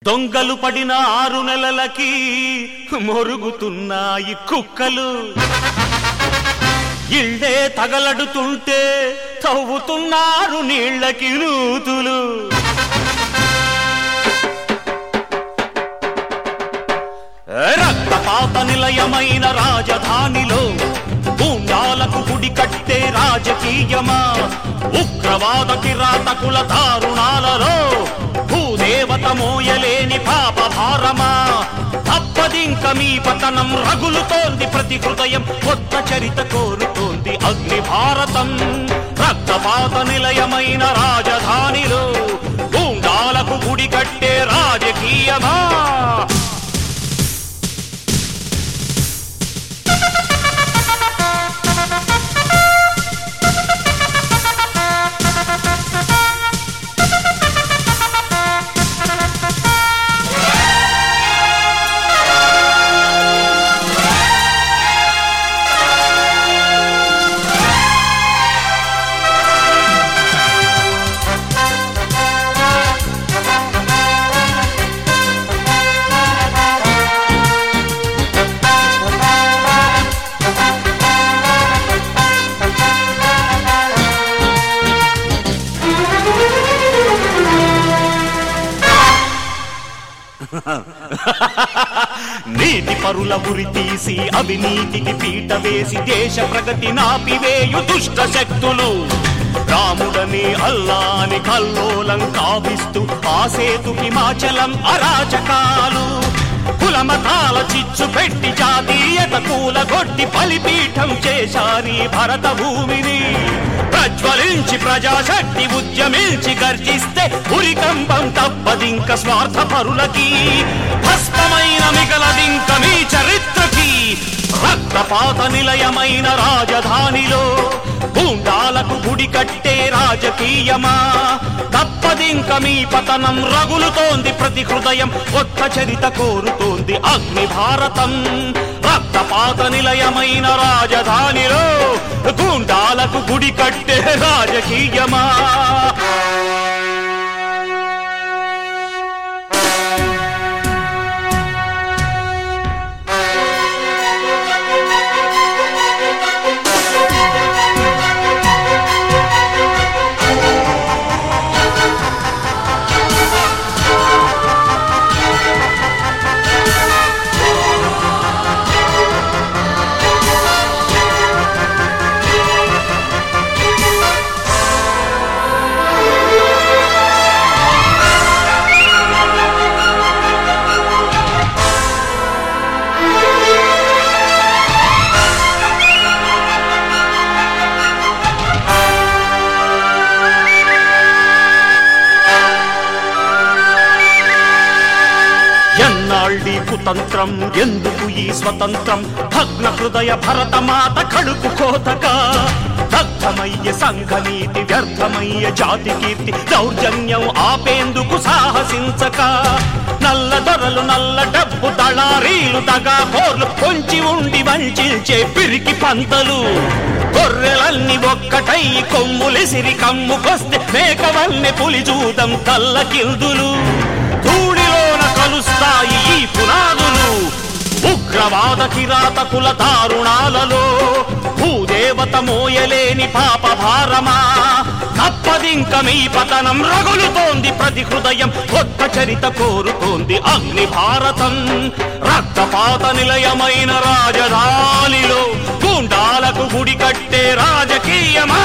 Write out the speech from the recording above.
దొంగలు పడిన 6 నెలలకి మొరుగుతున్నాయి కుక్కలు. ఇళ్ళే తగలడుతుంటే తవ్వుతున్నారు నీళ్ళకి నూతులు. రక్తపాత నిలయమైన రాజధానిలో గూండాలకు గుడి కట్టే రాజకీయమా? ఉగ్రవాద కిరాతకుల దారుణాలలో భూదేవత మోయలేని పాప భారమా? తప్పదింక మీ పతనం, రగులుతోంది ప్రతి హృదయం, కొత్త చరిత కోరుతోంది అగ్ని భారతం. రక్తపాత నిలయమైన రాజధానిలో గూండాలకు గుడి కట్టే రాజకీయమా? నీతి పరుల ఉరి తీసి అవినీతికి పీట వేసి దేశ ప్రగతి నాపివేయు దుష్ట శక్తులు. రాముడని అల్లాని కల్లోలం కావిస్తూ ఆ సేతుకి మాచలం అరాచకాలు. కులమతాల చిచ్చు పెట్టి జాతీయత కూలగొట్టి బలిపీఠం చేశారీ భరత భూమిని. ప్రజ్వలించి ప్రజాశక్తి ఉద్యమించి గర్జిస్తే ఉరికంబం తప్పదింక స్వార్థ పరులకి. భస్మమైన మిగలదింక మీ చరిత్రకి. రక్తపాత నిలయమైన రాజధానిలో గూండాలకు గుడి కట్టే రాజకీయమా? తప్పదింక మీ పతనం, రగులుతోంది ప్రతి హృదయం, కొత్త చరిత కోరుతోంది అగ్ని భారతం. రక్తపాత నిలయమైన రాజధానిలో గూండాలకు గుడి కట్టే రాజకీయమా? కుతంత్రం ఎందుకు ఈ స్వతంత్రం? భగ్న హృదయ భరతమాత కడుపు కోతగా దగ్ధమయ్యే సంఘనీతి, వ్యర్థమయ్యే జాతి కీర్తి, దౌర్జన్యం ఆపేందుకు సాహసించక. నల్ల దొరలు, నల్ల డబ్బు దళారీలు, దగా కోర్లు, పొంచి ఉండి వంచిల్చే పిరికి పంతలు. గొర్రెలన్నీ ఒక్కటై కొమ్ములిసిరి కమ్ముకొస్తే మేకవల్ని పులిజూదం తల్లకిల్దులు. ధూళిలోన కలుస్తాయి ఈ పునాదులు. ఉగ్రవాద కిరాతకుల దారుణాలలో భూదేవత మోయలేని పాప భారమా? తప్పదింక మీ పతనం, రగులుతోంది ప్రతి హృదయం, కొత్త చరిత కోరుతోంది అగ్ని భారతం. రక్తపాత నిలయమైన రాజధానిలో గూండాలకు గుడి కట్టే రాజకీయమా?